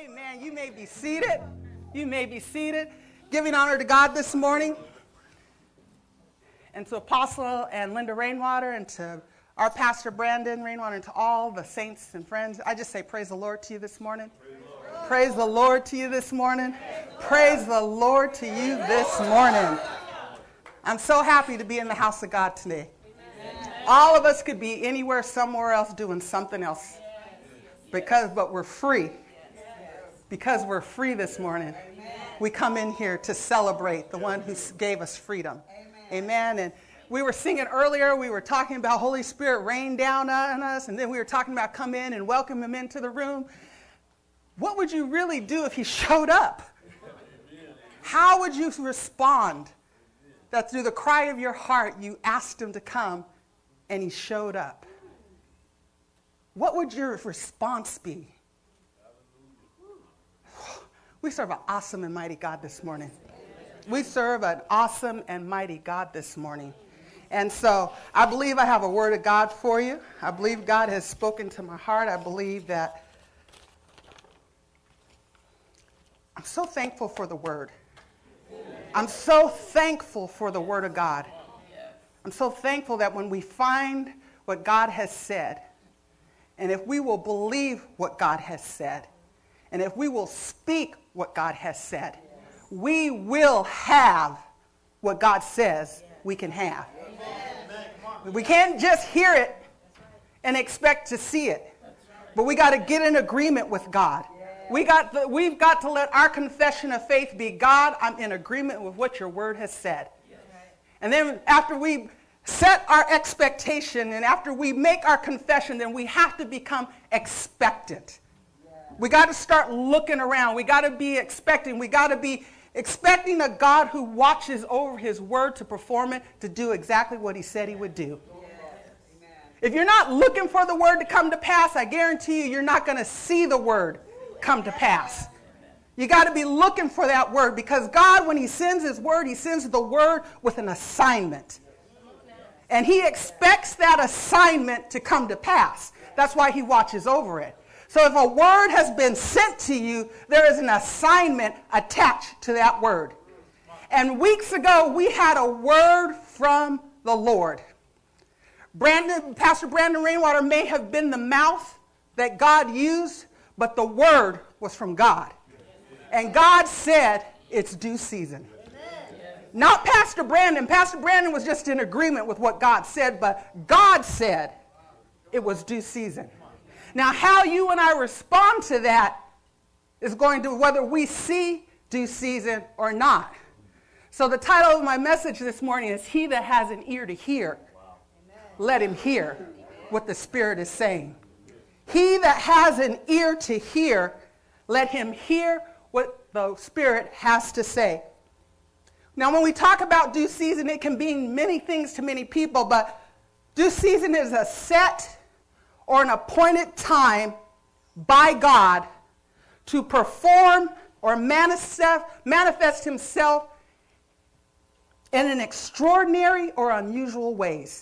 Amen. You may be seated. You may be seated. Giving honor to God this morning. And to Apostle and Linda Rainwater and to our Pastor Brandon Rainwater and to all the saints and friends. I just say praise the Lord to you this morning. Praise the Lord to you this morning. Praise the Lord to you this morning. I'm so happy to be in the house of God today. All of us could be anywhere, somewhere else doing something else. But we're free. Because we're free this morning, we come in here to celebrate the one who gave us freedom. Amen. And we were singing earlier, we were talking about Holy Spirit rain down on us, and then we were talking about come in and welcome him into the room. What would you really do if he showed up? How would you respond that through the cry of your heart you asked him to come and he showed up? What would your response be? We serve an awesome and mighty God this morning. We serve an awesome and mighty God this morning. And so I believe I have a word of God for you. I believe God has spoken to my heart. I believe that I'm so thankful for the word. I'm so thankful for the word of God. I'm so thankful that when we find what God has said, and if we will believe what God has said, and if we will speak what God has said, we will have what God says we can have. We can't just hear it and expect to see it, but we got to get in agreement with God. We've got to let our confession of faith be, God, I'm in agreement with what your word has said. And then after we set our expectation and after we make our confession, then we have to become expectant. We got to start looking around. We got to be expecting. We got to be expecting a God who watches over his word to perform it, to do exactly what he said he would do. Yes. If you're not looking for the word to come to pass, I guarantee you, you're not going to see the word come to pass. You got to be looking for that word, because God, when he sends his word, he sends the word with an assignment. And he expects that assignment to come to pass. That's why he watches over it. So if a word has been sent to you, there is an assignment attached to that word. And weeks ago, we had a word from the Lord. Pastor Brandon Rainwater may have been the mouth that God used, but the word was from God. And God said, it's due season. Not Pastor Brandon. Pastor Brandon was just in agreement with what God said, but God said it was due season. Now, how you and I respond to that is going to whether we see due season or not. So the title of my message this morning is, He that has an ear to hear, let him hear what the Spirit is saying. He that has an ear to hear, let him hear what the Spirit has to say. Now, when we talk about due season, it can mean many things to many people, but due season is a set or an appointed time by God to perform or manifest himself in an extraordinary or unusual ways.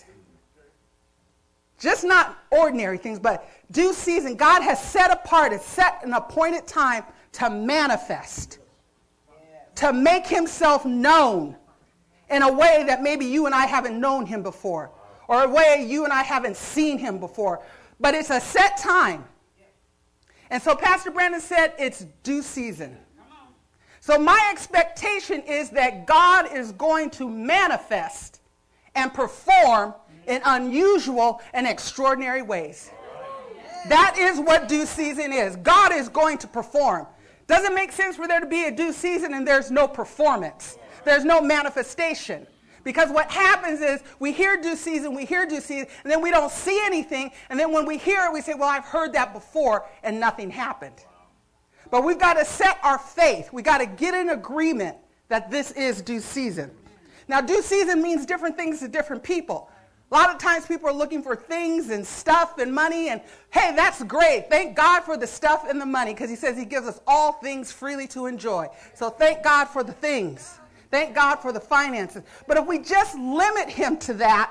Just not ordinary things, but due season. God has set apart, has set an appointed time to manifest, to make himself known in a way that maybe you and I haven't known him before, or a way you and I haven't seen him before. But it's a set time. And so Pastor Brandon said it's due season. So my expectation is that God is going to manifest and perform in unusual and extraordinary ways. That is what due season is. God is going to perform. Doesn't make sense for there to be a due season and there's no performance. There's no manifestation. Because what happens is we hear due season, and then we don't see anything. And then when we hear it, we say, well, I've heard that before, and nothing happened. But we've got to set our faith. We've got to get in agreement that this is due season. Now, due season means different things to different people. A lot of times people are looking for things and stuff and money, and hey, that's great. Thank God for the stuff and the money, because he says he gives us all things freely to enjoy. So thank God for the things. Thank God for the finances. But if we just limit him to that,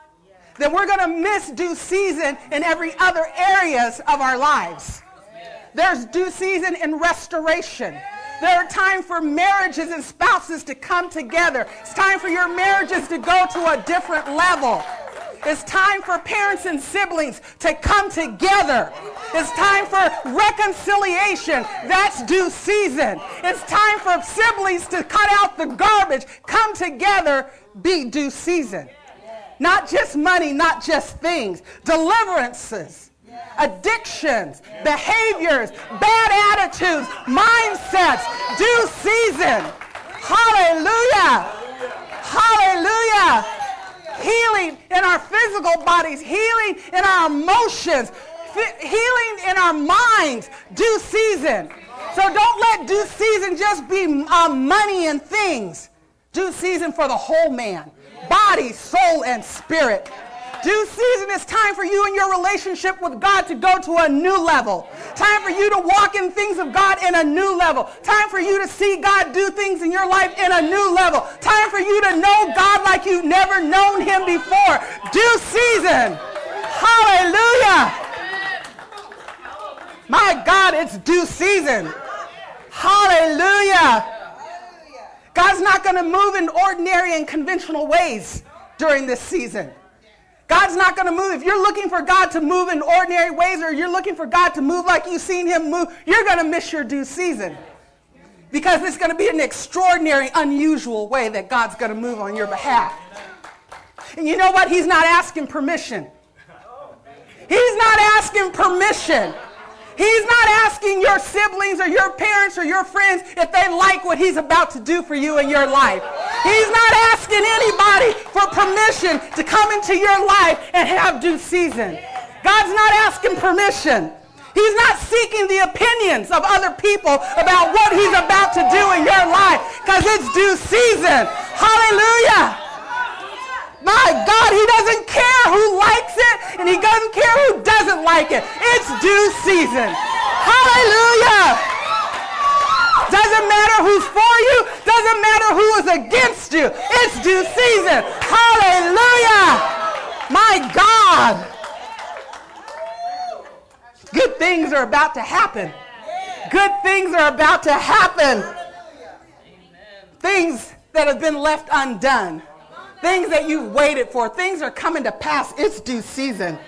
then we're going to miss due season in every other areas of our lives. There's due season in restoration. There are time for marriages and spouses to come together. It's time for your marriages to go to a different level. It's time for parents and siblings to come together. It's time for reconciliation. That's due season. It's time for siblings to cut out the garbage, come together, be due season. Not just money, not just things. Deliverances, addictions, behaviors, bad attitudes, mindsets, due season. Hallelujah. Hallelujah. Healing in our physical bodies, healing in our emotions, healing in our minds, due season. So don't let due season just be money and things. Due season for the whole man, body, soul, and spirit. Due season is time for you and your relationship with God to go to a new level. Time for you to walk in things of God in a new level. Time for you to see God do things in your life in a new level. Time for you to know God like you've never known him before. Due season. Hallelujah. My God, it's due season. Hallelujah. God's not going to move in ordinary and conventional ways during this season. God's not going to move. If you're looking for God to move in ordinary ways, or you're looking for God to move like you've seen him move, you're going to miss your due season. Because it's going to be an extraordinary, unusual way that God's going to move on your behalf. And you know what? He's not asking permission. He's not asking permission. He's not asking your siblings or your parents or your friends if they like what he's about to do for you in your life. He's not asking anybody for permission to come into your life and have due season. God's not asking permission. He's not seeking the opinions of other people about what he's about to do in your life, because it's due season. Hallelujah. My God, he doesn't care who likes it, and he doesn't care who doesn't like it. It's due season. Hallelujah. Doesn't matter who's for you. Doesn't matter who is against you. It's due season. Hallelujah. My God. Good things are about to happen. Good things are about to happen. Things that have been left undone. Things that you've waited for. Things are coming to pass. It's due season.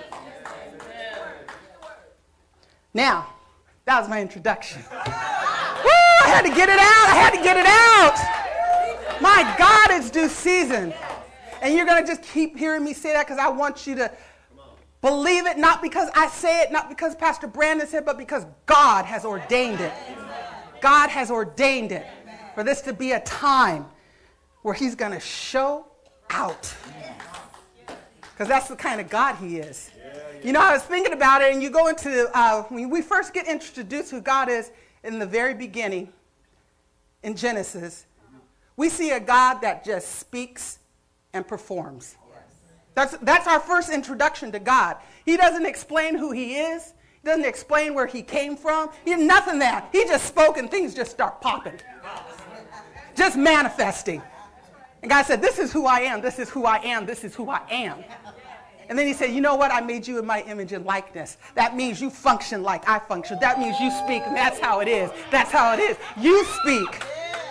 Now, that was my introduction. Woo, I had to get it out. I had to get it out. My God, it's due season. And you're going to just keep hearing me say that because I want you to believe it, not because I say it, not because Pastor Brandon said it, but because God has ordained it. God has ordained it for this to be a time where he's going to show out. Because that's the kind of God he is. You know, I was thinking about it, and you go into, when we first get introduced to who God is in the very beginning, in Genesis, we see a God that just speaks and performs. That's our first introduction to God. He doesn't explain who he is. He doesn't explain where he came from. He did nothing that. He just spoke, and things just start popping. Just manifesting. And God said, this is who I am, this is who I am, this is who I am. And then he said, you know what? I made you in my image and likeness. That means you function like I function. That means you speak, and that's how it is. That's how it is. You speak.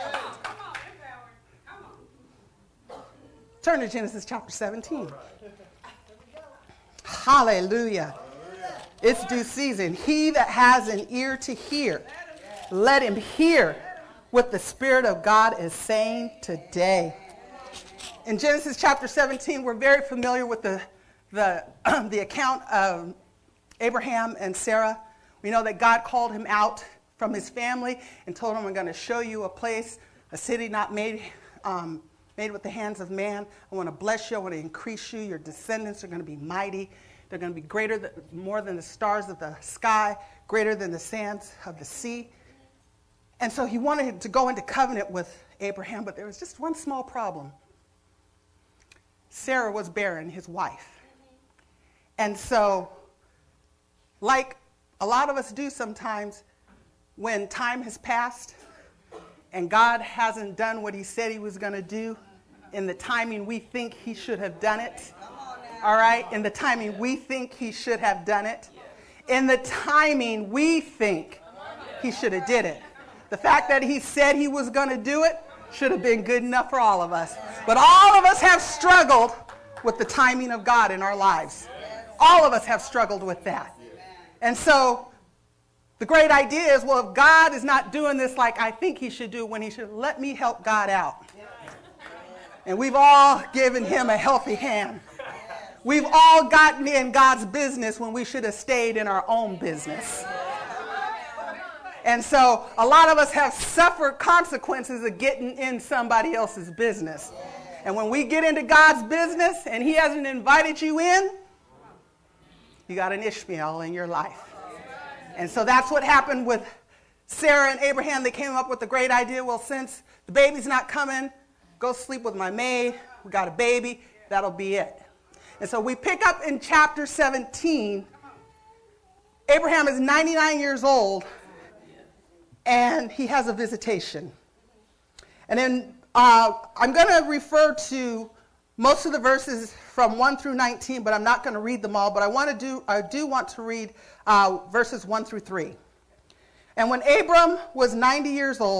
Turn to Genesis chapter 17. Hallelujah. It's due season. He that has an ear to hear, let him hear what the Spirit of God is saying today. In Genesis chapter 17, we're very familiar with the account of Abraham and Sarah. We know that God called him out from his family and told him, I'm going to show you a place, a city not made with the hands of man. I want to bless you. I want to increase you. Your descendants are going to be mighty. They're going to be more than the stars of the sky, greater than the sands of the sea. And so he wanted to go into covenant with Abraham, but there was just one small problem. Sarah was barren, his wife. And so, like a lot of us do sometimes, when time has passed and God hasn't done what he said he was going to do in the timing we think he should have done it, all right? In the timing we think he should have done it. In the timing we think he should have did it. The fact that he said he was going to do it should have been good enough for all of us. But all of us have struggled with the timing of God in our lives. All of us have struggled with that. And so the great idea is, well, if God is not doing this like I think he should do, when he should, let me help God out. And we've all given him a helping hand. We've all gotten in God's business when we should have stayed in our own business. And so a lot of us have suffered consequences of getting in somebody else's business. And when we get into God's business and he hasn't invited you in, you got an Ishmael in your life. And so that's what happened with Sarah and Abraham. They came up with the great idea, well, since the baby's not coming, go sleep with my maid. We got a baby. That'll be it. And so we pick up in chapter 17. Abraham is 99 years old, and he has a visitation. And then I'm going to refer to most of the verses from 1 through 19, but I'm not going to read them all. But I do want to read verses 1 through 3. And when Abram was 90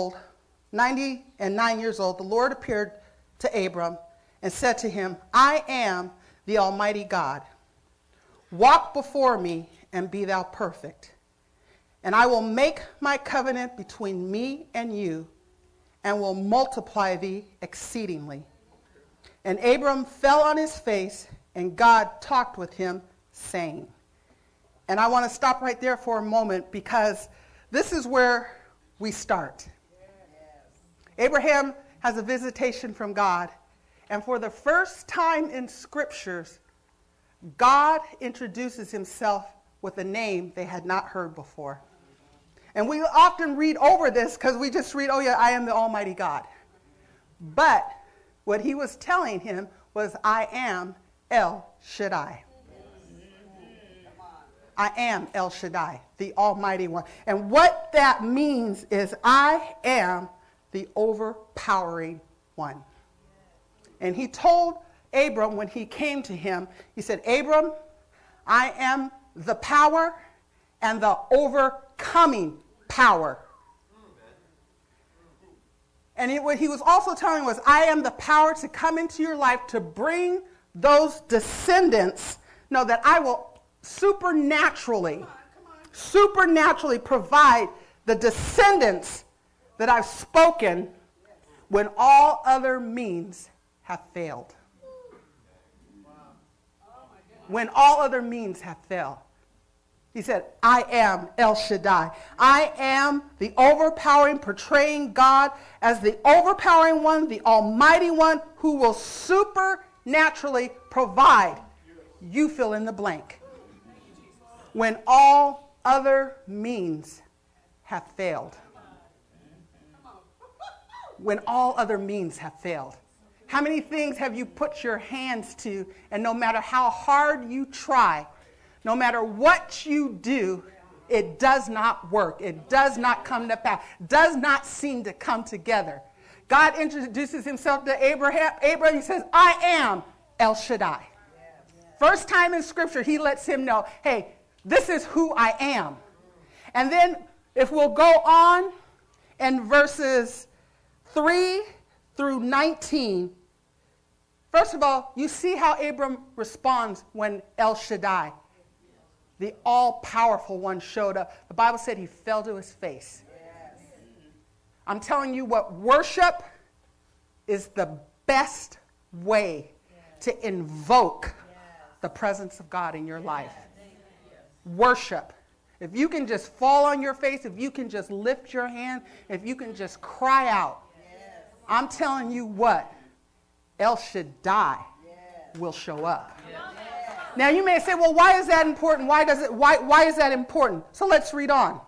and 9 years old, the Lord appeared to Abram and said to him, I am the Almighty God. Walk before me and be thou perfect. And I will make my covenant between me and you, and will multiply thee exceedingly. And Abram fell on his face, and God talked with him, saying. And I want to stop right there for a moment, because this is where we start. Abraham has a visitation from God. And for the first time in scriptures, God introduces himself with a name they had not heard before. And we often read over this because we just read, oh yeah, I am the Almighty God. But what he was telling him was, I am El Shaddai. I am El Shaddai, the Almighty One. And what that means is I am the overpowering one. And he told Abram when he came to him, he said, Abram, I am the power and the overcoming power. And what he was also telling was, I am the power to come into your life to bring those descendants, know that I will supernaturally provide the descendants that I've spoken when all other means have failed. When all other means have failed. He said, I am El Shaddai. I am the overpowering, portraying God as the overpowering one, the Almighty One, who will supernaturally provide. You fill in the blank. When all other means have failed. When all other means have failed. How many things have you put your hands to, and no matter how hard you try, no matter what you do, it does not work. It does not come to pass. Does not seem to come together. God introduces himself to Abraham. He says, I am El Shaddai. First time in Scripture, he lets him know, hey, this is who I am. And then if we'll go on in verses 3 through 19, first of all, you see how Abram responds when El Shaddai, the all-powerful one, showed up. The Bible said he fell to his face. Yes. I'm telling you what, worship is the best way to invoke the presence of God in your life. Worship. If you can just fall on your face, if you can just lift your hand, if you can just cry out, I'm telling you what, El Shaddai will show up. Now you may say, well, why is that important? Why is that important? So let's read on.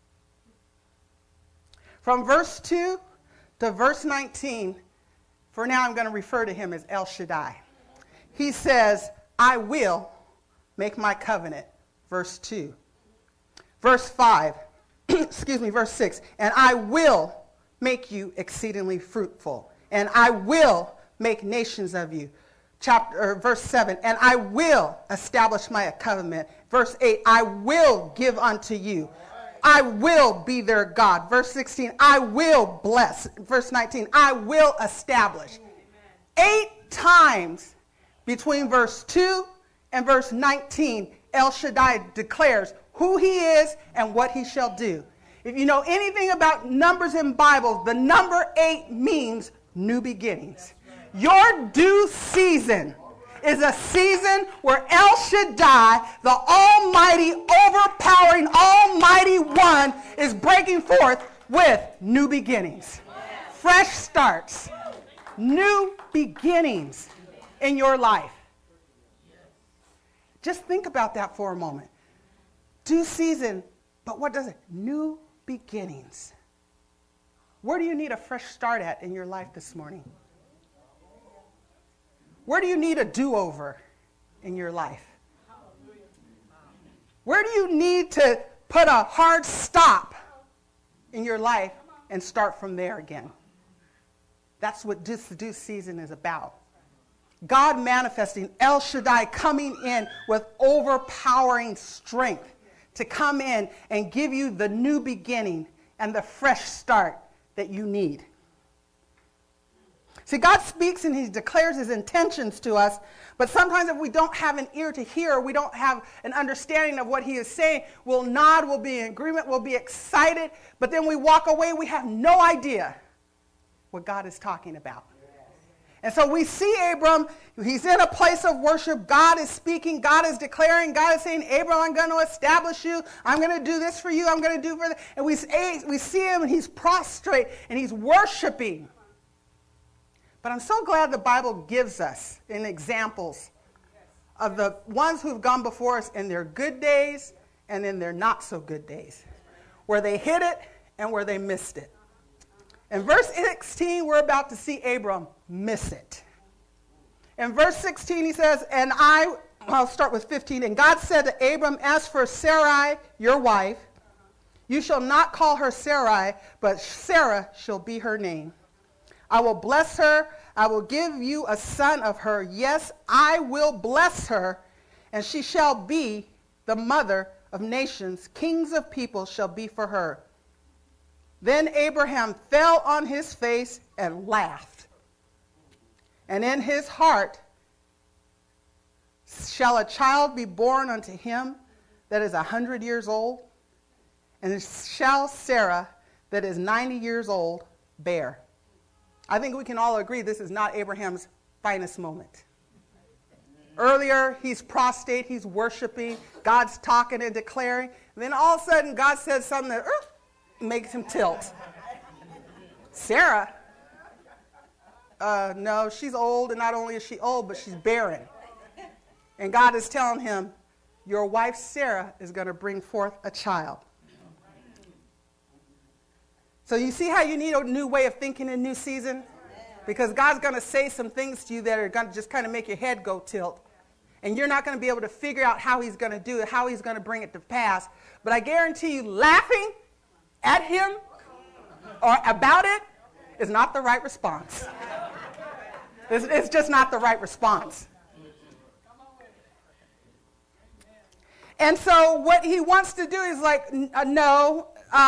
From verse 2 to verse 19, for now I'm going to refer to him as El Shaddai. He says, I will make my covenant. Verse 2. Verse 5, verse 6, and I will make you exceedingly fruitful, and I will make nations of you. Verse 7, and I will establish my covenant. Verse 8, I will give unto you I will be their God. Verse 16, I will bless. Verse 19, I will establish. 8 times between verse 2 and verse 19, El Shaddai declares who he is and what he shall do. If you know anything about numbers in Bible, the number 8 means new beginnings. Your due season is a season where El Shaddai, the almighty, overpowering, almighty one, is breaking forth with new beginnings. Fresh starts. New beginnings in your life. Just think about that for a moment. Due season, but what does it? New beginnings. Where do you need a fresh start at in your life this morning? Where do you need a do-over in your life? Where do you need to put a hard stop in your life and start from there again? That's what this due season is about. God manifesting, El Shaddai coming in with overpowering strength to come in and give you the new beginning and the fresh start that you need. See, God speaks and he declares his intentions to us, but sometimes if we don't have an ear to hear, we don't have an understanding of what he is saying, we'll nod, we'll be in agreement, we'll be excited, but then we walk away, we have no idea what God is talking about. And so we see Abram, he's in a place of worship, God is speaking, God is declaring, God is saying, Abram, I'm going to establish you, I'm going to do this for you, I'm going to do for that. And we see him and he's prostrate and he's worshiping. But I'm so glad the Bible gives us in examples of the ones who've gone before us in their good days and in their not so good days, where they hit it and where they missed it. In verse 16, we're about to see Abram miss it. In verse 16, he says, I'll start with 15. And God said to Abram, as for Sarai, your wife, you shall not call her Sarai, but Sarah shall be her name. I will bless her. I will give you a son of her. Yes, I will bless her, and she shall be the mother of nations. Kings of people shall be for her. Then Abraham fell on his face and laughed. And in his heart, shall a child be born unto him that is 100 years old? And shall Sarah, that is 90 years old, bear? I think we can all agree this is not Abraham's finest moment. Earlier, he's prostrate, he's worshiping, God's talking and declaring. And then all of a sudden, God says something that makes him tilt. Sarah? No, she's old, and not only is she old, but she's barren. And God is telling him, your wife Sarah is going to bring forth a child. So you see how you need a new way of thinking in new season? Because God's going to say some things to you that are going to just kind of make your head go tilt. And you're not going to be able to figure out how he's going to do it, how he's going to bring it to pass. But I guarantee you, laughing at him or about it is not the right response. It's just not the right response. And so what he wants to do is like, no,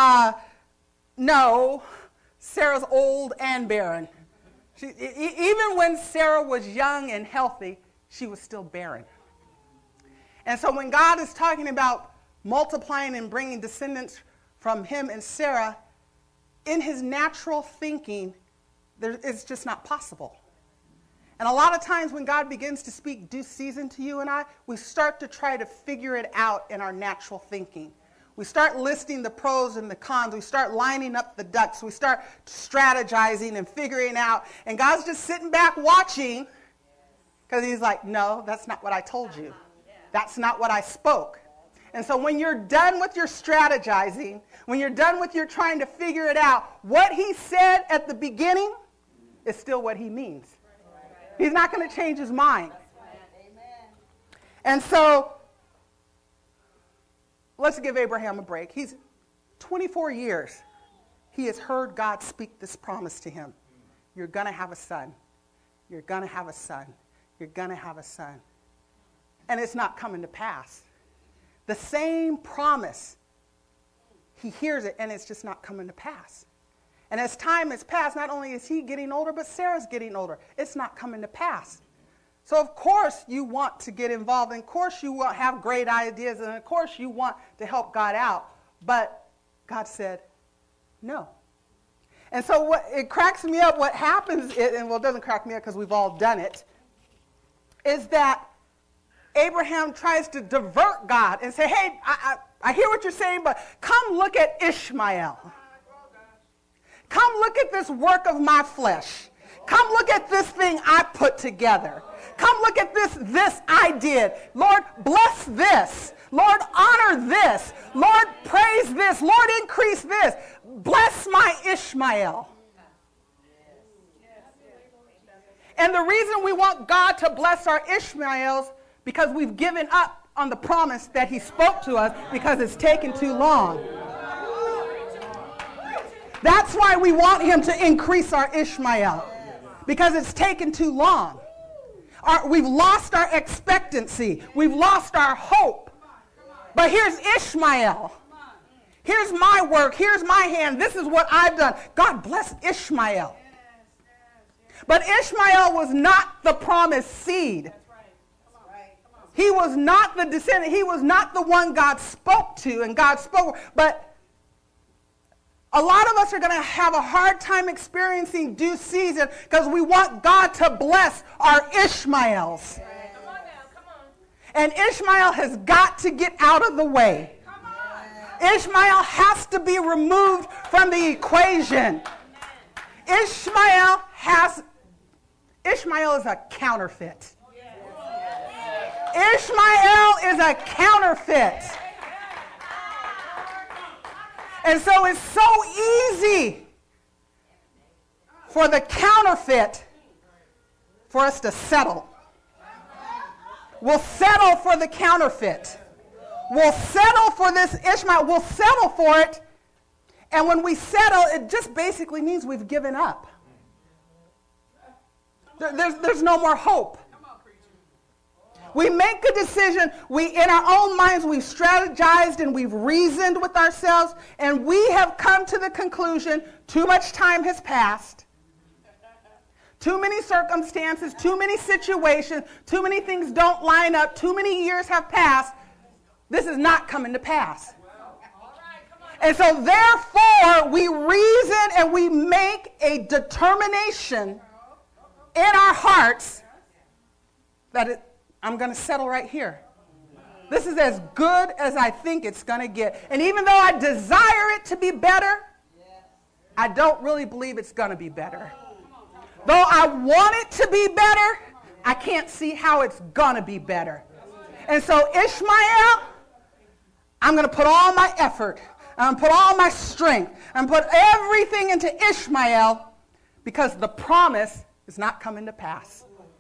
Sarah's old and barren. Even when Sarah was young and healthy, she was still barren. And so when God is talking about multiplying and bringing descendants from him and Sarah, in his natural thinking, it's just not possible. And a lot of times when God begins to speak due season to you and I, we start to try to figure it out in our natural thinking. We start listing the pros and the cons. We start lining up the ducks. We start strategizing and figuring out. And God's just sitting back watching because he's like, no, that's not what I told you. That's not what I spoke. And so when you're done with your strategizing, when you're done with your trying to figure it out, what he said at the beginning is still what he means. He's not going to change his mind. And so let's give Abraham a break. He's 24 years. He has heard God speak this promise to him. You're going to have a son. You're going to have a son. You're going to have a son. And it's not coming to pass. The same promise he hears it, and it's just not coming to pass. And as time has passed, not only is he getting older, but Sarah's getting older. It's not coming to pass. So, of course, you want to get involved. And, of course, you want to have great ideas. And, of course, you want to help God out. But God said, no. And so it cracks me up. What happens, and well, it doesn't crack me up because we've all done it, is that Abraham tries to divert God and say, hey, I hear what you're saying, but come look at Ishmael. Come look at this work of my flesh. Come look at this thing I put together. Come look at this I did. Lord, bless this. Lord, honor this. Lord, praise this. Lord, increase this. Bless my Ishmael. And the reason we want God to bless our Ishmaels, because we've given up on the promise that he spoke to us because it's taken too long. That's why we want him to increase our Ishmael, because it's taken too long. We've lost our expectancy. We've lost our hope. But here's Ishmael. Here's my work. Here's my hand. This is what I've done. God bless Ishmael. But Ishmael was not the promised seed. He was not the descendant. He was not the one God spoke to, and God spoke. But a lot of us are going to have a hard time experiencing due season because we want God to bless our Ishmaels. Come on now, come on. And Ishmael has got to get out of the way. Come on. Ishmael has to be removed from the equation. Ishmael is a counterfeit. Ishmael is a counterfeit. And so it's so easy for the counterfeit for us to settle. We'll settle for the counterfeit. We'll settle for this Ishmael. We'll settle for it. And when we settle, it just basically means we've given up. There's no more hope. We make a decision. In our own minds, we've strategized and we've reasoned with ourselves, and we have come to the conclusion too much time has passed. Too many circumstances, too many situations, too many things don't line up, too many years have passed. This is not coming to pass. And so therefore, we reason and we make a determination in our hearts that I'm going to settle right here. This is as good as I think it's going to get. And even though I desire it to be better, I don't really believe it's going to be better. Though I want it to be better, I can't see how it's going to be better. And so Ishmael, I'm going to put all my effort, I'm going to put all my strength, I'm going to put everything into Ishmael because the promise is not coming to pass.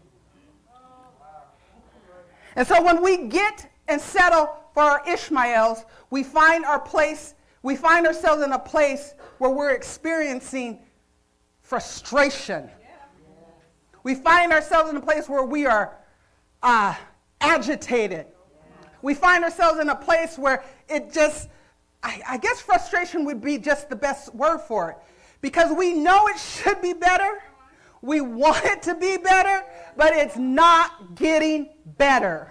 And so when we get and settle for our Ishmaels, we find ourselves in a place where we're experiencing frustration. We find ourselves in a place where we are agitated. We find ourselves in a place where it just, I guess frustration would be just the best word for it. Because we know it should be better. We want it to be better, but it's not getting better.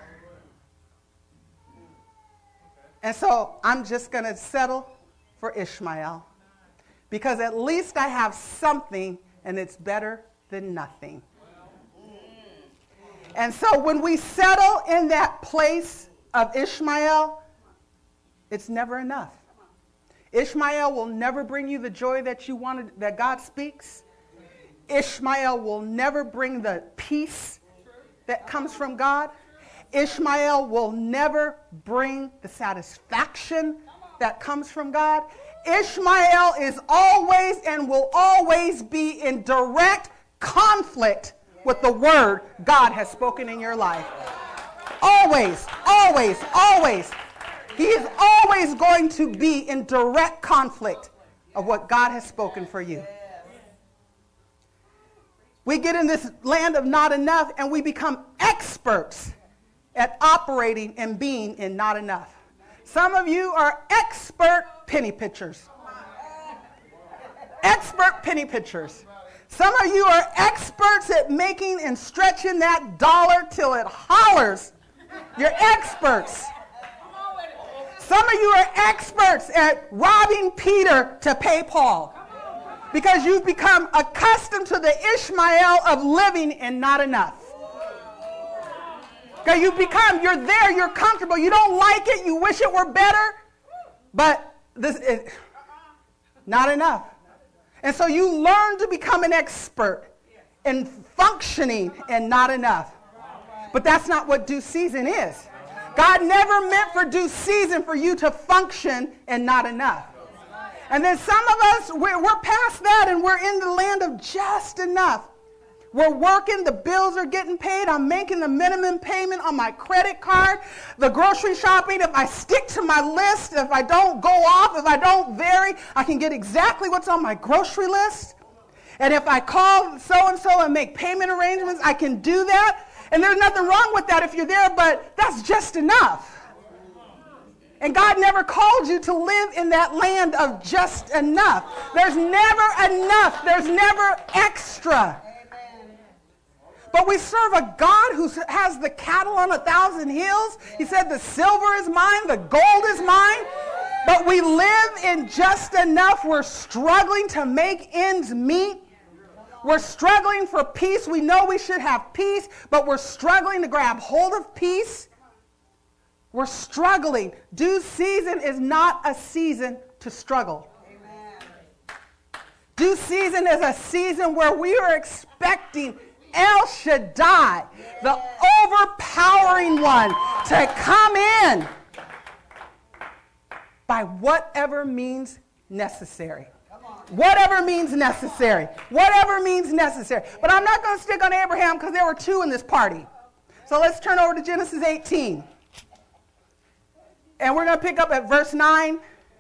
And so I'm just going to settle for Ishmael. Because at least I have something, and it's better than nothing. And so when we settle in that place of Ishmael, it's never enough. Ishmael will never bring you the joy that you wanted, that God speaks. Ishmael will never bring the peace that comes from God. Ishmael will never bring the satisfaction that comes from God. Ishmael is always and will always be in direct conflict with the word God has spoken in your life. Always, always, always. He is always going to be in direct conflict of what God has spoken for you. We get in this land of not enough and we become experts at operating and being in not enough. Some of you are expert penny pitchers. Expert penny pitchers. Some of you are experts at making and stretching that dollar till it hollers. You're experts. Some of you are experts at robbing Peter to pay Paul because you've become accustomed to the Ishmael of living and not enough. Okay, you're there, you're comfortable, you don't like it, you wish it were better, but this is not enough. And so you learn to become an expert in functioning and not enough. But that's not what due season is. God never meant for due season for you to function and not enough. And then some of us, we're past that and we're in the land of just enough. We're working, the bills are getting paid, I'm making the minimum payment on my credit card, the grocery shopping, if I stick to my list, if I don't go off, if I don't vary, I can get exactly what's on my grocery list. And if I call so-and-so and make payment arrangements, I can do that. And there's nothing wrong with that if you're there, but that's just enough. And God never called you to live in that land of just enough. There's never enough. There's never extra. But we serve a God who has the cattle on 1,000 hills. He said the silver is mine, the gold is mine. But we live in just enough. We're struggling to make ends meet. We're struggling for peace. We know we should have peace, but we're struggling to grab hold of peace. We're struggling. Due season is not a season to struggle. Amen. Due season is a season where we are expecting El Shaddai, the overpowering one, to come in by whatever means necessary. Whatever means necessary. Whatever means necessary. But I'm not going to stick on Abraham because there were two in this party. So let's turn over to Genesis 18. And we're going to pick up at verse 9.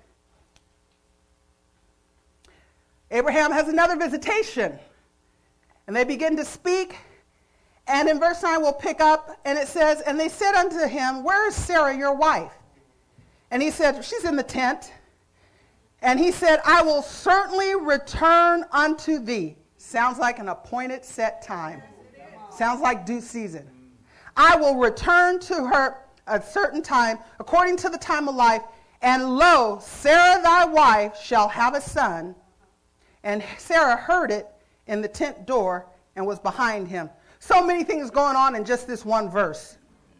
Abraham has another visitation. And they begin to speak. And in verse 9 we'll pick up. And it says, and they said unto him, where is Sarah your wife? And he said, she's in the tent. And he said, I will certainly return unto thee. Sounds like an appointed set time. Sounds like due season. I will return to her at a certain time, according to the time of life. And lo, Sarah thy wife shall have a son. And Sarah heard it in the tent door and was behind him. So many things going on in just this one verse.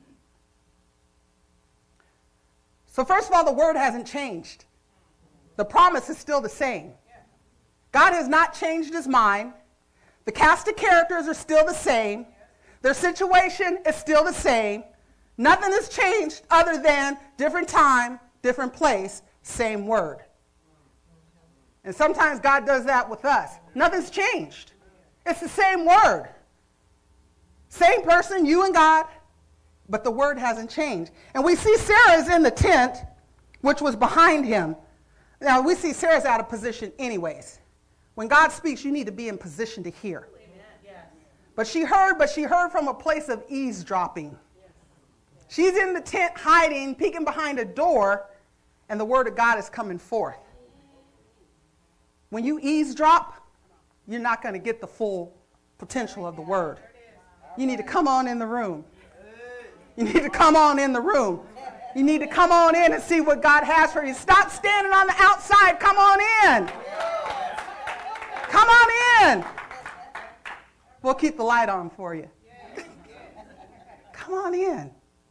So first of all, the word hasn't changed. The promise is still the same. God has not changed his mind. The cast of characters are still the same. Their situation is still the same. Nothing has changed other than different time, different place, same word. And sometimes God does that with us. Nothing's changed. It's the same word. Same person, you and God, but the word hasn't changed. And we see Sarah is in the tent, which was behind him. Now, we see Sarah's out of position anyways. When God speaks, you need to be in position to hear. But she heard from a place of eavesdropping. She's in the tent hiding, peeking behind a door, and the word of God is coming forth. When you eavesdrop, you're not going to get the full potential of the word. You need to come on in the room. You need to come on in the room. You need to come on in and see what God has for you. Stop standing on the outside. Come on in. Come on in. We'll keep the light on for you. Come on in.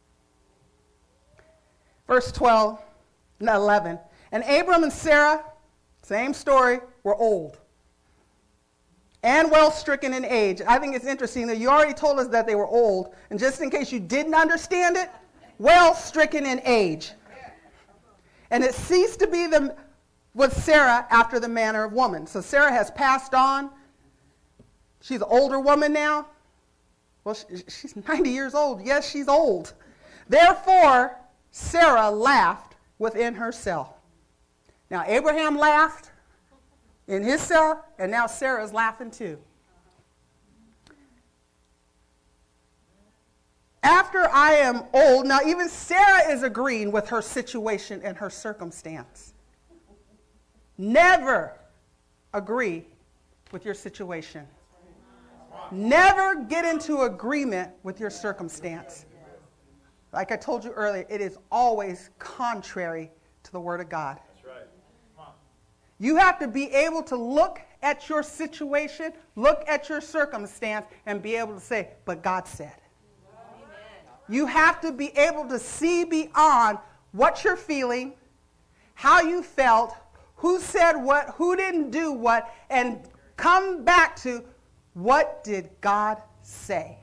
Verse 12 and 11. And Abram and Sarah, same story, were old and well stricken in age. I think it's interesting that you already told us that they were old. And just in case you didn't understand it, well stricken in age. And it ceased to be with Sarah after the manner of woman. So Sarah has passed on. She's an older woman now. Well, she's 90 years old. Yes, she's old. Therefore, Sarah laughed within herself. Now, Abraham laughed in his self, and now Sarah's laughing too. After I am old, now even Sarah is agreeing with her situation and her circumstance. Never agree with your situation. Never get into agreement with your circumstance. Like I told you earlier, it is always contrary to the Word of God. That's right. Come on. You have to be able to look at your situation, look at your circumstance, and be able to say, but God said. Amen. You have to be able to see beyond what you're feeling, how you felt, who said what, who didn't do what, and come back to what did God say?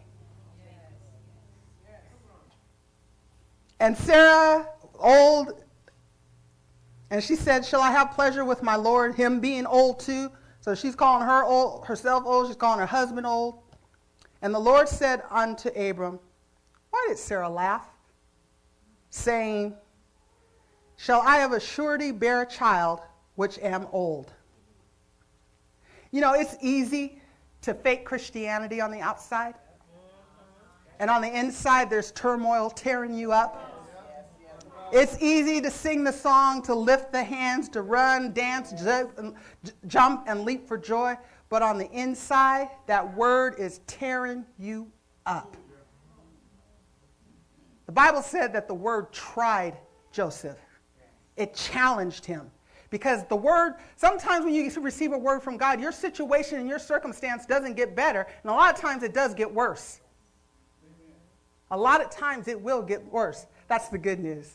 And Sarah, old, and she said, shall I have pleasure with my Lord, him being old too? So she's calling her old, herself old, she's calling her husband old. And the Lord said unto Abram, why did Sarah laugh? Saying, shall I of a surety bear a child which am old? You know, it's easy to fake Christianity on the outside. And on the inside, there's turmoil tearing you up. It's easy to sing the song, to lift the hands, to run, dance, jump, and leap for joy. But on the inside, that word is tearing you up. The Bible said that the word tried Joseph. It challenged him. Because the word, sometimes when you receive a word from God, your situation and your circumstance doesn't get better. And a lot of times it does get worse. A lot of times it will get worse. That's the good news.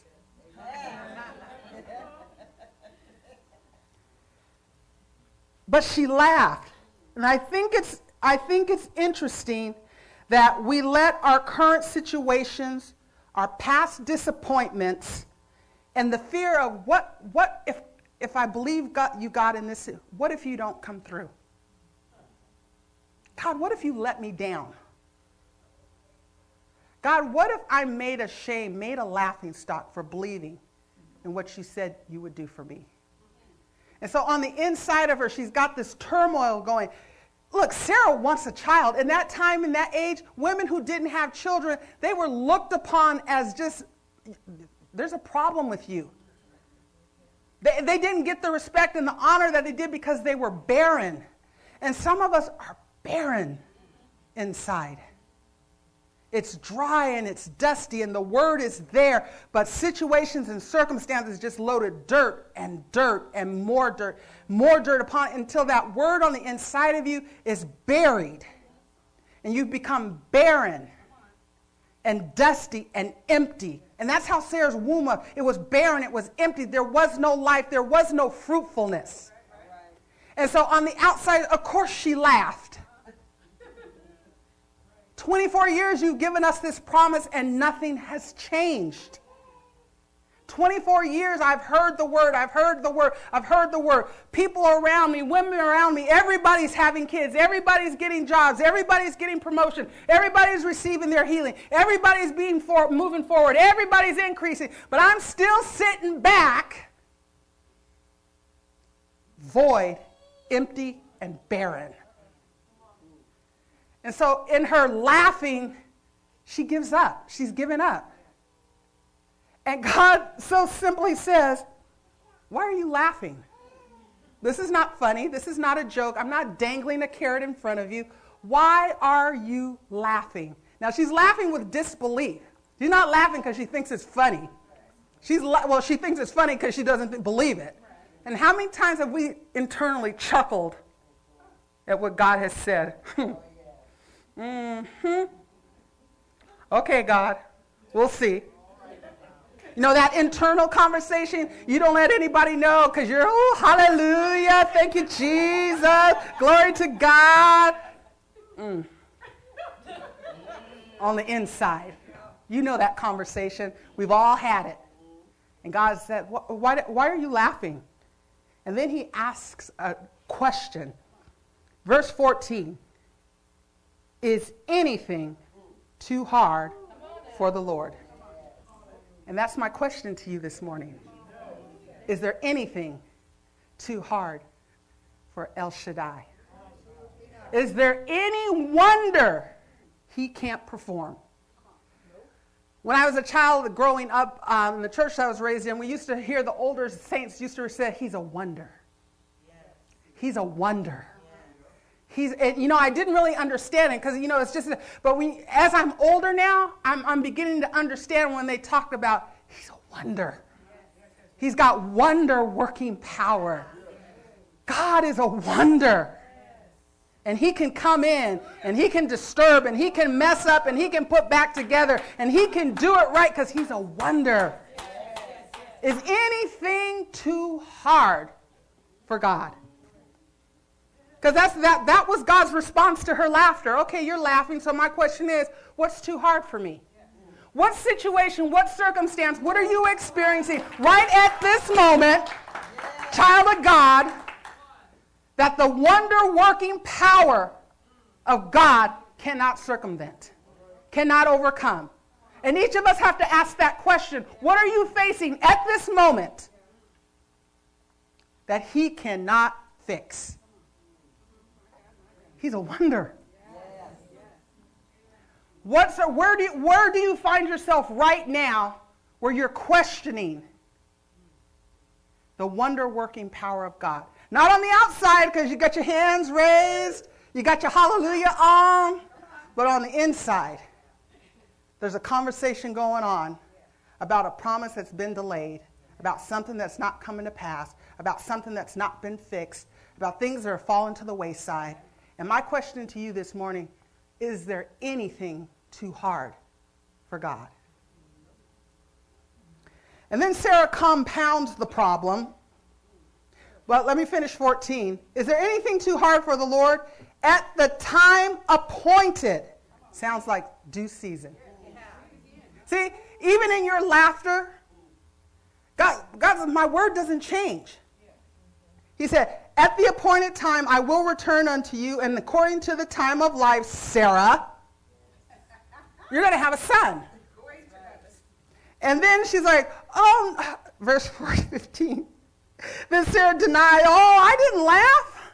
But she laughed. And I think it's interesting that we let our current situations, our past disappointments, and the fear of what if I believe God in this, what if you don't come through? God, what if you let me down? God, what if I made a shame, made a laughing stock for believing in what you said you would do for me? And so on the inside of her, she's got this turmoil going. Look, Sarah wants a child. In that time, in that age, women who didn't have children, they were looked upon as just, there's a problem with you. They didn't get the respect and the honor that they did because they were barren. And some of us are barren inside. It's dry and it's dusty and the word is there, but situations and circumstances just loaded dirt and more dirt upon it until that word on the inside of you is buried. And you become barren and dusty and empty. And that's how Sarah's womb was. It was barren, it was empty. There was no life, there was no fruitfulness. And so on the outside, of course she laughed. 24 years you've given us this promise and nothing has changed. 24 years I've heard the word, I've heard the word. People around me, women around me, everybody's having kids, everybody's getting jobs, everybody's getting promotion, everybody's receiving their healing, everybody's moving forward, everybody's increasing, but I'm still sitting back, void, empty, and barren. And so in her laughing, she gives up. She's given up. And God so simply says, why are you laughing? This is not funny. This is not a joke. I'm not dangling a carrot in front of you. Why are you laughing? Now, she's laughing with disbelief. She's not laughing because she thinks it's funny. She thinks it's funny because she doesn't believe it. And how many times have we internally chuckled at what God has said? Okay, God, we'll see. You know, that internal conversation, you don't let anybody know because you're, oh, hallelujah, thank you, Jesus, glory to God. On the inside, you know that conversation. We've all had it. And God said, why are you laughing? And then he asks a question. Verse 14. Is anything too hard for the Lord? And that's my question to you this morning. Is there anything too hard for El Shaddai? Is there any wonder he can't perform? When I was a child growing up in the church I was raised in, we used to hear the older saints used to say, he's a wonder. He's a wonder. I didn't really understand it because, it's just, but as I'm older now, I'm beginning to understand when they talked about he's a wonder. He's got wonder-working power. God is a wonder. And he can come in, and he can disturb, and he can mess up, and he can put back together, and he can do it right because he's a wonder. Is anything too hard for God? Because that was God's response to her laughter. Okay, you're laughing, so my question is, what's too hard for me? What situation, what circumstance, what are you experiencing right at this moment, child of God, that the wonder-working power of God cannot circumvent, cannot overcome? And each of us have to ask that question. What are you facing at this moment that he cannot fix? He's a wonder. Where do you find yourself right now where you're questioning the wonder-working power of God? Not on the outside because you got your hands raised, you got your hallelujah on, but on the inside, there's a conversation going on about a promise that's been delayed, about something that's not coming to pass, about something that's not been fixed, about things that are falling to the wayside. And my question to you this morning, is there anything too hard for God? And then Sarah compounds the problem. But let me finish 14. Is there anything too hard for the Lord? At the time appointed. Sounds like due season. See, even in your laughter, God, my word doesn't change. He said, at the appointed time I will return unto you, and according to the time of life, Sarah, you're going to have a son. And then she's like, verse 15. Then Sarah denied, I didn't laugh.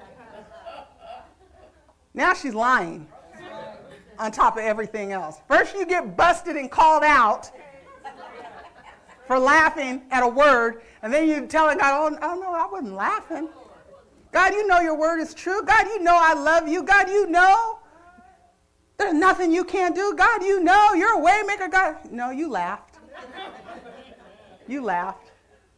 Now she's lying on top of everything else. First you get busted and called out for laughing at a word, and then you telling God, oh no, I wasn't laughing. God, you know your word is true. God, you know I love you. God, you know there's nothing you can't do. God, you know you're a way maker. God, no, you laughed. You laughed.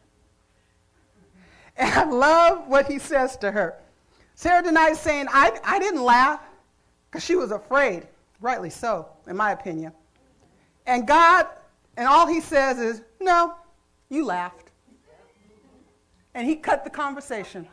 And I love what he says to her. Sarah denies saying, I didn't laugh, because she was afraid. Rightly so, in my opinion. And God, and all he says is, no, you laughed. And he cut the conversation.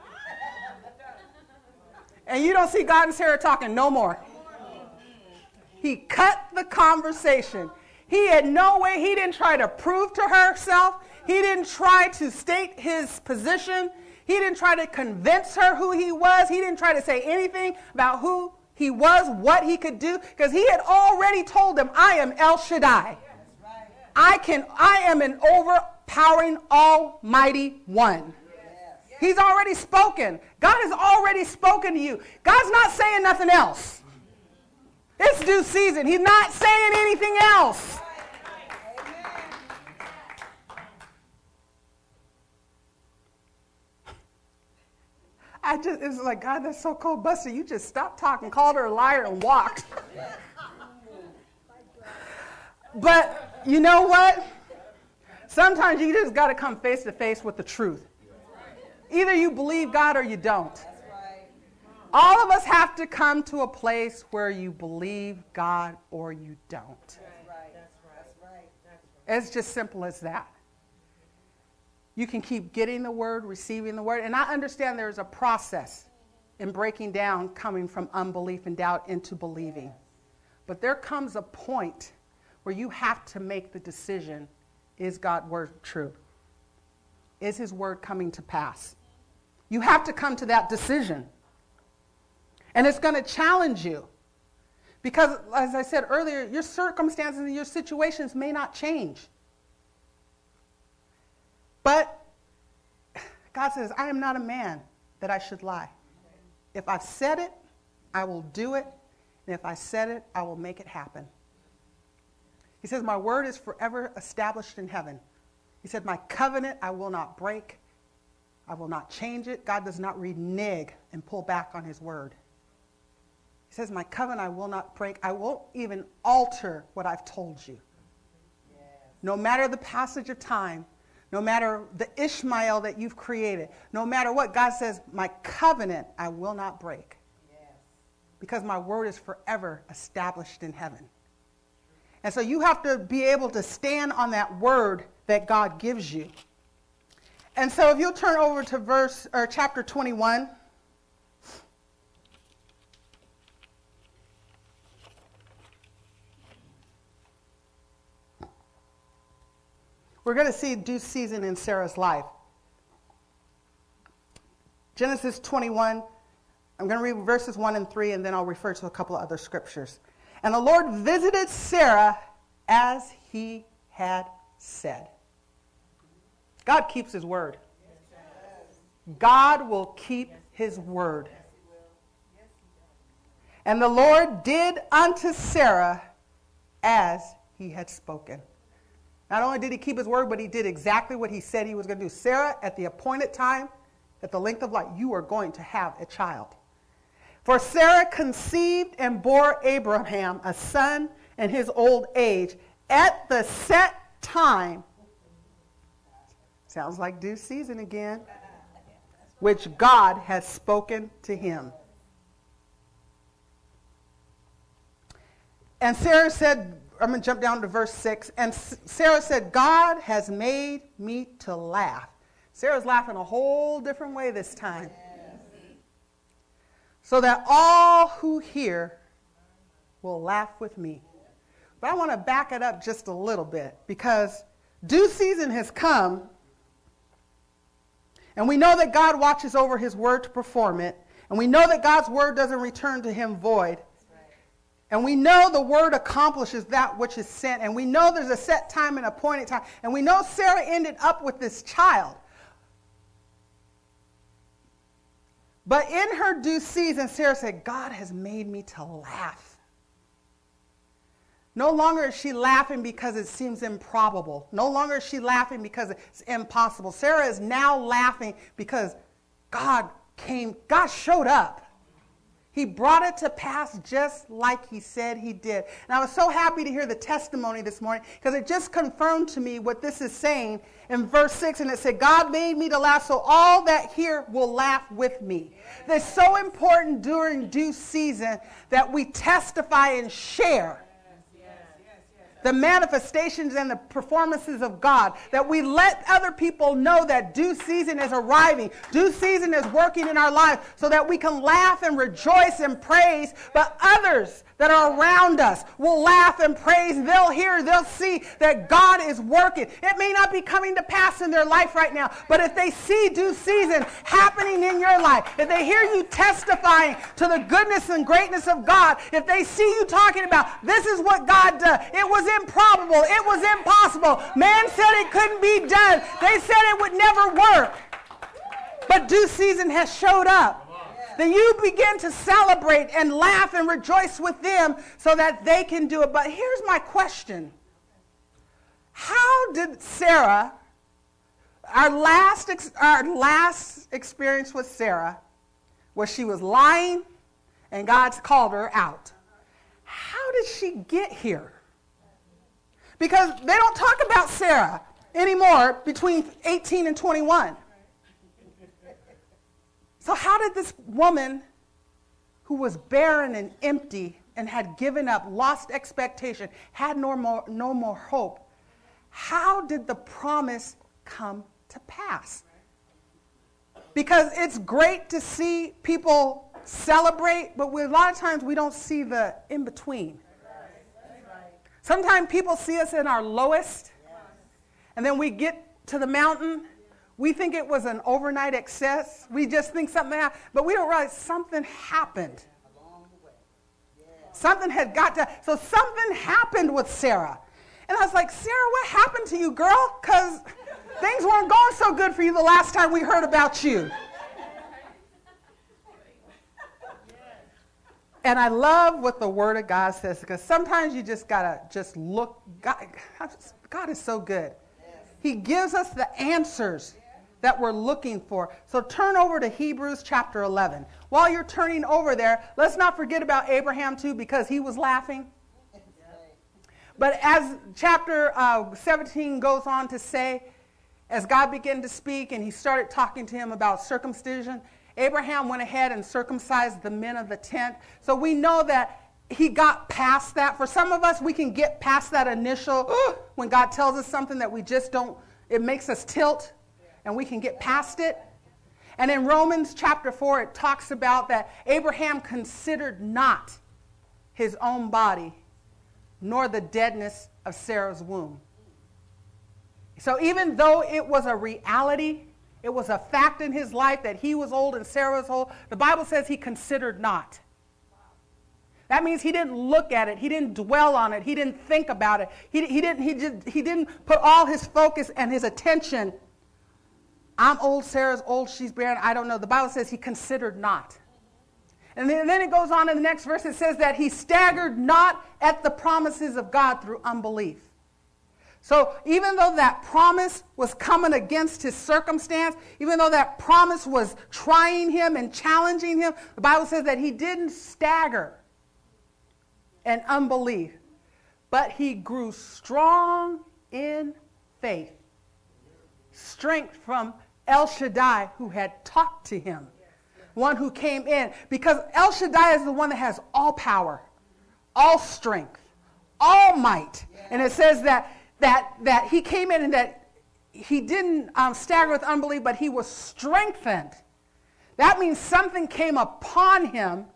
And you don't see God and Sarah talking no more. He cut the conversation. He had no way, he didn't try to prove to herself. He didn't try to state his position. He didn't try to convince her who he was. He didn't try to say anything about who he was, what he could do, because he had already told them, I am El Shaddai. I am an overpowering almighty one. He's already spoken. God has already spoken to you. God's not saying nothing else. It's due season. He's not saying anything else. It was like, God, that's so cold. Buster, you just stopped talking, called her a liar, and walked. But you know what? Sometimes you just got to come face to face with the truth. Either you believe God or you don't. All of us have to come to a place where you believe God or you don't. It's just simple as that. You can keep getting the word, receiving the word. And I understand there's a process in breaking down coming from unbelief and doubt into believing. But there comes a point where you have to make the decision, is God's word true? Is his word coming to pass? You have to come to that decision. And it's going to challenge you. Because, as I said earlier, your circumstances and your situations may not change. But God says, I am not a man that I should lie. If I've said it, I will do it. And if I said it, I will make it happen. He says, my word is forever established in heaven. He said, my covenant I will not break. I will not change it. God does not renege and pull back on his word. He says, my covenant I will not break. I won't even alter what I've told you. Yes. No matter the passage of time, no matter the Ishmael that you've created, no matter what, God says, my covenant I will not break. Yes. Because my word is forever established in heaven. And so you have to be able to stand on that word that God gives you. And so if you'll turn over to chapter 21. We're going to see due season in Sarah's life. Genesis 21, I'm going to read verses 1 and 3, and then I'll refer to a couple of other scriptures. And the Lord visited Sarah as he had said. God keeps his word. God will keep his word. And the Lord did unto Sarah as he had spoken. Not only did he keep his word, but he did exactly what he said he was going to do. Sarah, at the appointed time, at the length of life, you are going to have a child. For Sarah conceived and bore Abraham a son in his old age at the set time. Sounds like due season again. Which God has spoken to him. And Sarah said, I'm going to jump down to verse 6. And Sarah said, God has made me to laugh. Sarah's laughing a whole different way this time. So that all who hear will laugh with me. But I want to back it up just a little bit, because due season has come. And we know that God watches over his word to perform it. And we know that God's word doesn't return to him void. And we know the word accomplishes that which is sent. And we know there's a set time and appointed time. And we know Sarah ended up with this child. But in her due season, Sarah said, God has made me to laugh. No longer is she laughing because it seems improbable. No longer is she laughing because it's impossible. Sarah is now laughing because God showed up. He brought it to pass just like he said he did. And I was so happy to hear the testimony this morning, because it just confirmed to me what this is saying in verse 6. And it said, God made me to laugh, so all that hear will laugh with me. It's so important during due season that we testify and share the manifestations and the performances of God, that we let other people know that due season is arriving, due season is working in our life, so that we can laugh and rejoice and praise, but others that are around us will laugh and praise. They'll hear, they'll see that God is working. It may not be coming to pass in their life right now, but if they see due season happening in your life, if they hear you testifying to the goodness and greatness of God, if they see you talking about, this is what God does, it was improbable, it was impossible, man said it couldn't be done, they said it would never work, but due season has showed up, then you begin to celebrate and laugh and rejoice with them so that they can do it. But here's my question. How did Sarah, our last experience with Sarah was she was lying and God's called her out. How did she get here? Because they don't talk about Sarah anymore between 18 and 21. So how did this woman who was barren and empty and had given up, lost expectation, had no more hope, how did the promise come to pass? Because it's great to see people celebrate, but a lot of times we don't see the in-between. Sometimes people see us in our lowest, and then we get to the mountain. We think it was an overnight excess. We just think something happened, but we don't realize something happened. Something had got to, so something happened with Sarah. And I was like, Sarah, what happened to you, girl? Because things weren't going so good for you the last time we heard about you. And I love what the Word of God says, because sometimes you just got to just look. God is so good. He gives us the answers that we're looking for. So turn over to Hebrews chapter 11. While you're turning over there, let's not forget about Abraham too, because he was laughing. But as chapter 17 goes on to say, as God began to speak and he started talking to him about circumcision, Abraham went ahead and circumcised the men of the tent. So we know that he got past that. For some of us, we can get past that initial, when God tells us something that we just don't, it makes us tilt, and we can get past it. And in Romans chapter 4, it talks about that Abraham considered not his own body, nor the deadness of Sarah's womb. So even though it was a reality, it was a fact in his life that he was old and Sarah was old, the Bible says he considered not. That means he didn't look at it. He didn't dwell on it. He didn't think about it. He didn't put all his focus and his attention. I'm old, Sarah's old, she's barren, I don't know. The Bible says he considered not. And then it goes on in the next verse. It says that he staggered not at the promises of God through unbelief. So even though that promise was coming against his circumstance, even though that promise was trying him and challenging him, the Bible says that he didn't stagger in unbelief, but he grew strong in faith. Strength from El Shaddai, who had talked to him. One who came in. Because El Shaddai is the one that has all power, all strength, all might. And it says that he came in and that he didn't stagger with unbelief, but he was strengthened. That means something came upon him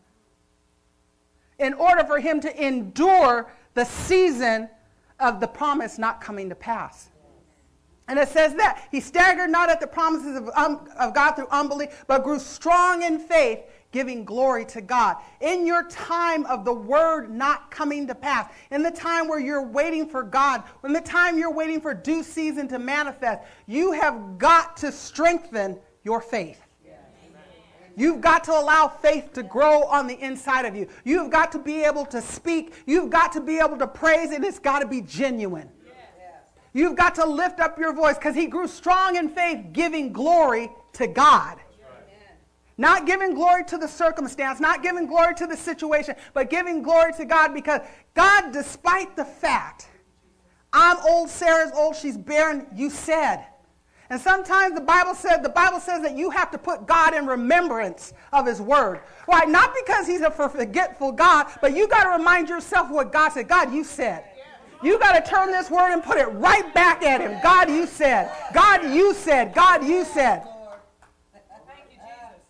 in order for him to endure the season of the promise not coming to pass. And it says that he staggered not at the promises of God through unbelief, but grew strong in faith, giving glory to God. In your time of the word not coming to pass, in the time where you're waiting for God, in the time you're waiting for due season to manifest, you have got to strengthen your faith. You've got to allow faith to grow on the inside of you. You've got to be able to speak. You've got to be able to praise, and it's got to be genuine. You've got to lift up your voice, because he grew strong in faith, giving glory to God. Not giving glory to the circumstance, not giving glory to the situation, but giving glory to God, because God, despite the fact, I'm old, Sarah's old, she's barren, you said. And sometimes the Bible says that you have to put God in remembrance of his word. Why? Not because he's a forgetful God, but you got to remind yourself what God said. God, you said. You got to turn this word and put it right back at him. God, you said. God, you said. God, you said. Thank you, Jesus.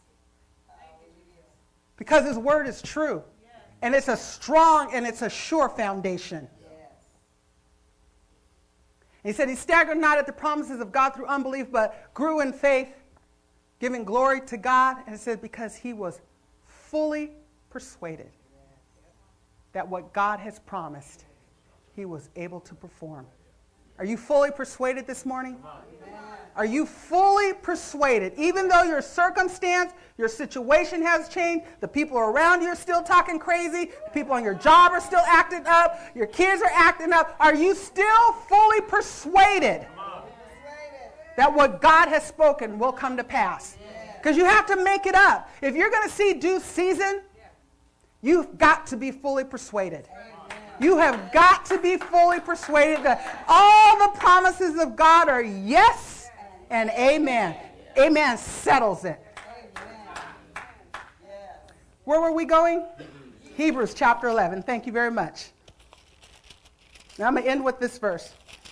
Because his word is true. And it's a strong and it's a sure foundation. He said he staggered not at the promises of God through unbelief, but grew in faith, giving glory to God. And it says because he was fully persuaded that what God has promised, he was able to perform. Are you fully persuaded this morning? Are you fully persuaded? Even though your circumstance, your situation has changed, the people around you are still talking crazy, the people on your job are still acting up, your kids are acting up, are you still fully persuaded that what God has spoken will come to pass? Because you have to make it up. If you're going to see due season, you've got to be fully persuaded. You have got to be fully persuaded that all the promises of God are yes and amen. Amen settles it. Where were we going? Hebrews chapter 11. Thank you very much. Now I'm going to end with this verse.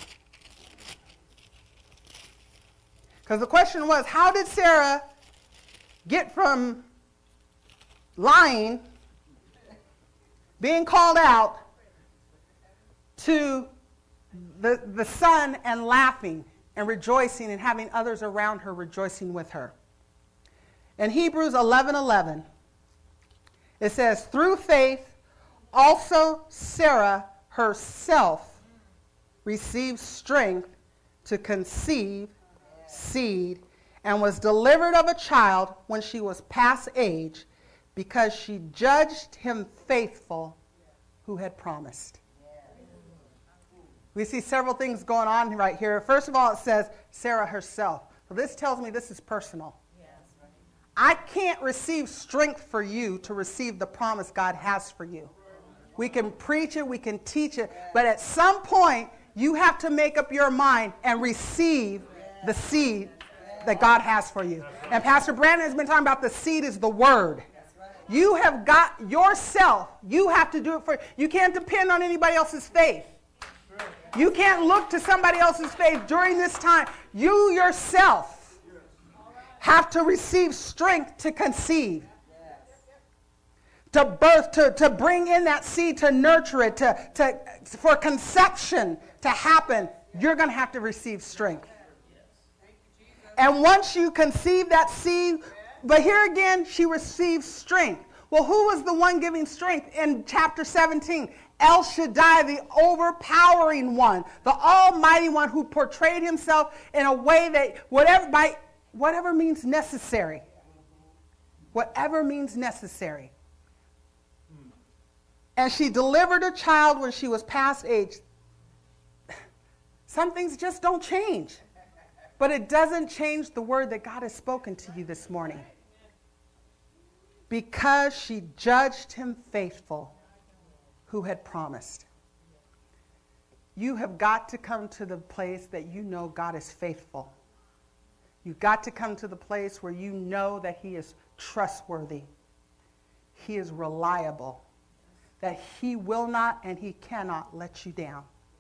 Because the question was, how did Sarah get from lying, being called out, to the son and laughing and rejoicing and having others around her rejoicing with her? In Hebrews 11:11, it says, through faith also Sarah herself received strength to conceive seed and was delivered of a child when she was past age, because she judged him faithful who had promised. We see several things going on right here. First of all, it says Sarah herself. So this tells me this is personal. I can't receive strength for you to receive the promise God has for you. We can preach it, we can teach it, but at some point, you have to make up your mind and receive the seed that God has for you. And Pastor Brandon has been talking about the seed is the word. You have got yourself. You have to do it for you. Can't depend on anybody else's faith. You can't look to somebody else's faith during this time. You yourself have to receive strength to conceive, to birth, to bring in that seed, to nurture it, for conception to happen. You're going to have to receive strength. And once you conceive that seed, but here again, she receives strength. Well, who was the one giving strength in chapter 17? El Shaddai, the overpowering one, the almighty one who portrayed himself in a way that whatever means necessary. Whatever means necessary. And she delivered a child when she was past age. Some things just don't change. But it doesn't change the word that God has spoken to you this morning. Because she judged him faithful who had promised. You have got to come to the place that you know God is faithful. You've got to come to the place where you know that he is trustworthy. He is reliable. That he will not and he cannot let you down.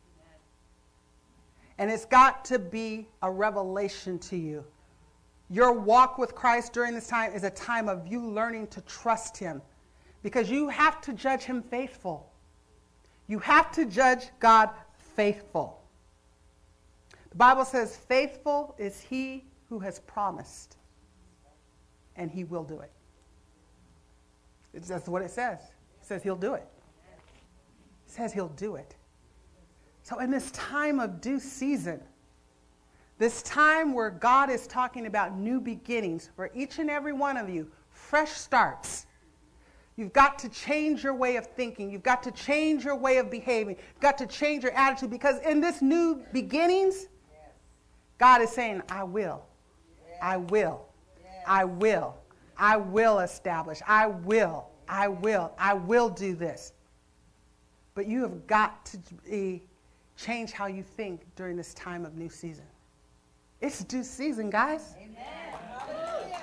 And it's got to be a revelation to you. Your walk with Christ during this time is a time of you learning to trust him. Because you have to judge him faithful. You have to judge God faithful. The Bible says, faithful is he who has promised. And he will do it. That's what it says. It says he'll do it. It says he'll do it. So in this time of due season, this time where God is talking about new beginnings for each and every one of you, fresh starts. You've got to change your way of thinking. You've got to change your way of behaving. You've got to change your attitude because in this new beginnings, God is saying, I will. I will. I will. I will establish. I will. I will. I will do this. But you have got to change how you think during this time of new season. It's due season, guys. Amen.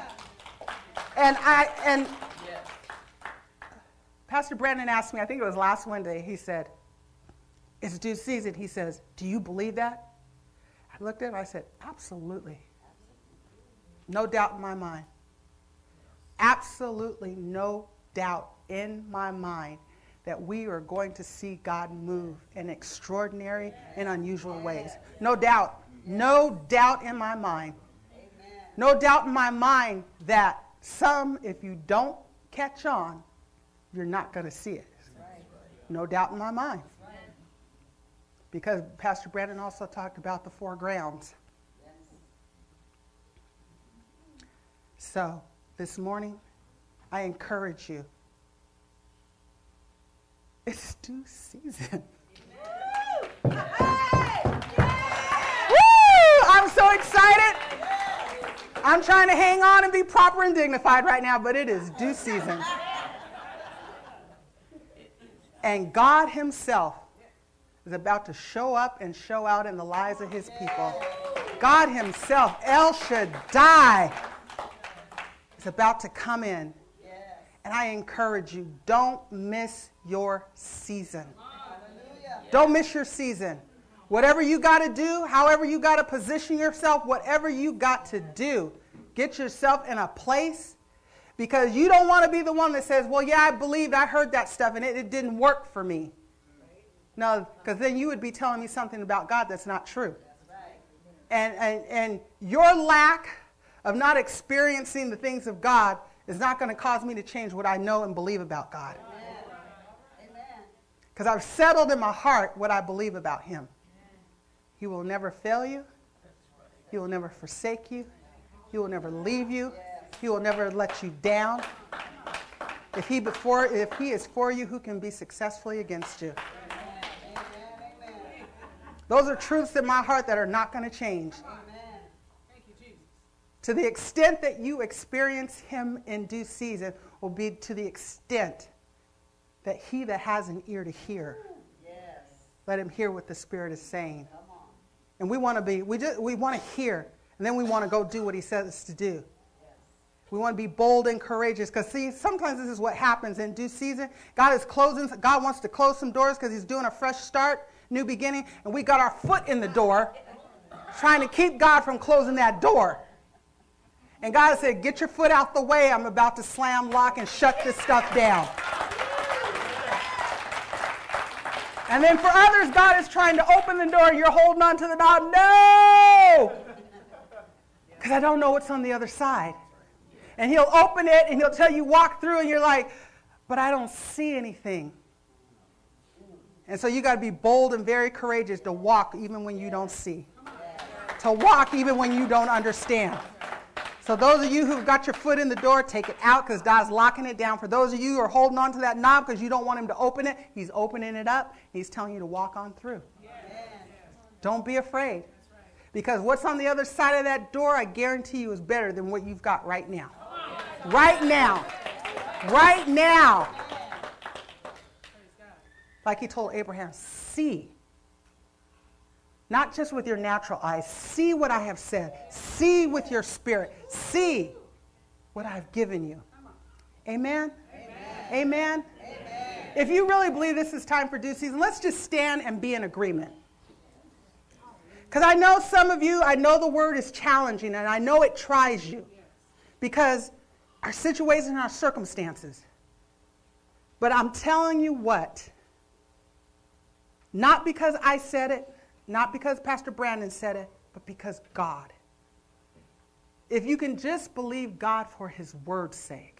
And Pastor Brandon asked me, I think it was last Wednesday, he said, it's due season. He says, do you believe that? I looked at him, I said, absolutely. No doubt in my mind. Absolutely no doubt in my mind that we are going to see God move in extraordinary and unusual ways. No doubt. No doubt in my mind. No doubt in my mind that if you don't catch on, you're not going to see it. No doubt in my mind. Because Pastor Brandon also talked about the 4 grounds. So, this morning, I encourage you. It's due season. Woo! I'm so excited. I'm trying to hang on and be proper and dignified right now, but it is due season. And God himself is about to show up and show out in the lives of his people. God himself, El Shaddai, is about to come in. And I encourage you, don't miss your season. Don't miss your season. Whatever you got to do, however you got to position yourself, whatever you got to do, get yourself in a place, because you don't want to be the one that says, well, yeah, I believed, I heard that stuff, and it didn't work for me. No, because then you would be telling me something about God that's not true. And your lack of not experiencing the things of God is not going to cause me to change what I know and believe about God. Because I've settled in my heart what I believe about him. He will never fail you. He will never forsake you. He will never leave you. He will never let you down. If he is for you, who can be successfully against you? Those are truths in my heart that are not going to change. To the extent that you experience him in due season will be to the extent that he that has an ear to hear, let him hear what the Spirit is saying. And we want to hear, and then we want to go do what he says to do. We want to be bold and courageous, because see, sometimes this is what happens in due season. God wants to close some doors because he's doing a fresh start, new beginning, and we got our foot in the door trying to keep God from closing that door. And God said, get your foot out the way. I'm about to slam, lock, and shut this stuff down. And then for others, God is trying to open the door and you're holding on to the knob. No! Because I don't know what's on the other side. And he'll open it and he'll tell you walk through and you're like, but I don't see anything. And so you got to be bold and very courageous to walk even when you don't see. To walk even when you don't understand. So those of you who've got your foot in the door, take it out because God's locking it down. For those of you who are holding on to that knob because you don't want him to open it, he's opening it up. He's telling you to walk on through. Don't be afraid. Because what's on the other side of that door, I guarantee you, is better than what you've got right now. Right now. Right now. Like he told Abraham, see. Not just with your natural eyes. See what I have said. See with your spirit. See what I've given you. Amen? Amen? Amen? Amen. If you really believe this is time for due season, let's just stand and be in agreement. Because I know some of you, I know the word is challenging and I know it tries you. Because our situation and our circumstances. But I'm telling you what. Not because I said it. Not because Pastor Brandon said it, but because God. If you can just believe God for his word's sake,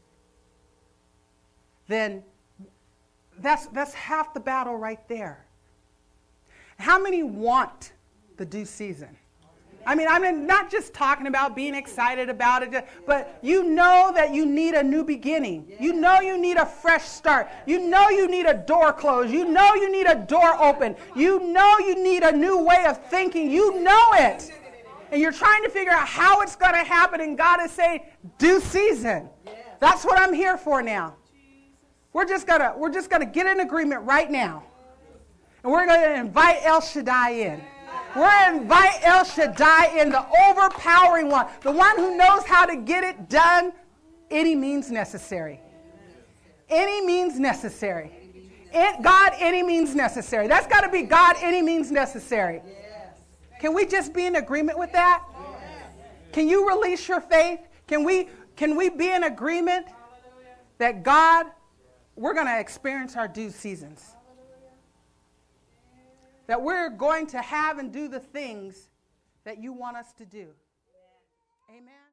then that's half the battle right there. How many want the due season? I mean, I'm not just talking about being excited about it, but you know that you need a new beginning. You know you need a fresh start. You know you need a door closed. You know you need a door open. You know you need a new way of thinking. You know it. And you're trying to figure out how it's going to happen, and God is saying, due season. That's what I'm here for now. We're just gonna get in agreement right now. And we're going to invite El Shaddai in. We're going to invite El Shaddai in, the overpowering one, the one who knows how to get it done any means necessary. Any means necessary. God, any means necessary. That's got to be God, any means necessary. Can we just be in agreement with that? Can you release your faith? Can we be in agreement that God, we're going to experience our due seasons? That we're going to have and do the things that you want us to do. Amen.